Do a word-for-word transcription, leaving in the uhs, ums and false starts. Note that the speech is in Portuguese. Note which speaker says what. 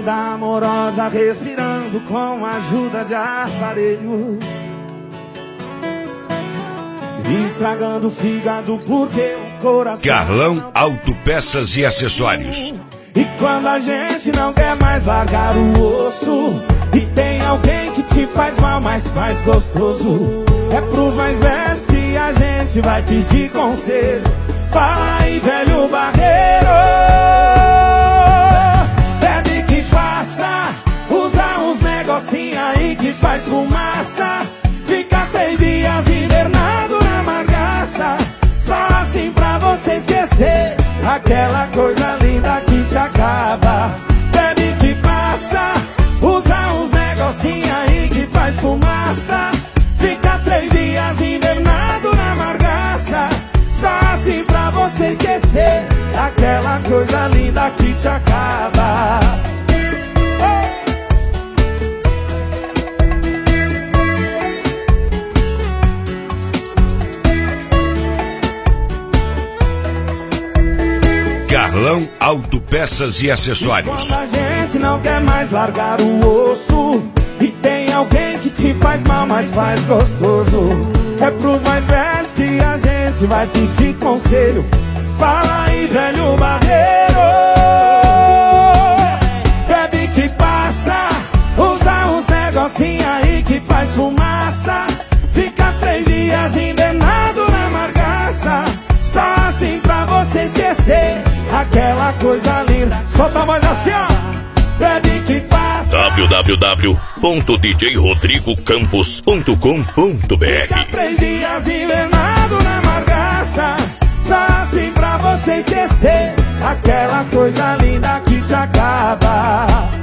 Speaker 1: vida amorosa, respirando com a ajuda de aparelhos, estragando o fígado porque o coração...
Speaker 2: Carlão Autopeças e Acessórios.
Speaker 1: E quando a gente não quer mais largar o osso, e tem alguém que te faz mal, mas faz gostoso, é pros mais velhos que a gente vai pedir conselho. Fala aí, velho barreiro, bebe que passa, usa uns negocinho aí que faz fumaça, fica três dias invernado na margaça, só assim pra você esquecer aquela coisa linda que te acaba. Bebe que passa, usa uns negocinho aí que faz fumaça, fica três dias invernado na margaça, só assim pra você esquecer aquela coisa linda que te acaba.
Speaker 2: Carlão Autopeças e Acessórios.
Speaker 1: Quando a gente não quer mais largar o osso, e tem alguém que te faz mal, mas faz gostoso, é pros mais velhos que a gente vai pedir conselho. Fala aí, velho barreiro, bebe que passa, usa uns negocinho aí que faz fumaça, fica três dias invernado na margaça, só assim pra você esquecer aquela coisa linda. Solta a voz assim, ó. Bebe que passa.
Speaker 2: w w w ponto d j rodrigo campos ponto com ponto b r.
Speaker 1: Fica três dias invernado na margaça, só assim pra você esquecer aquela coisa linda que te acaba.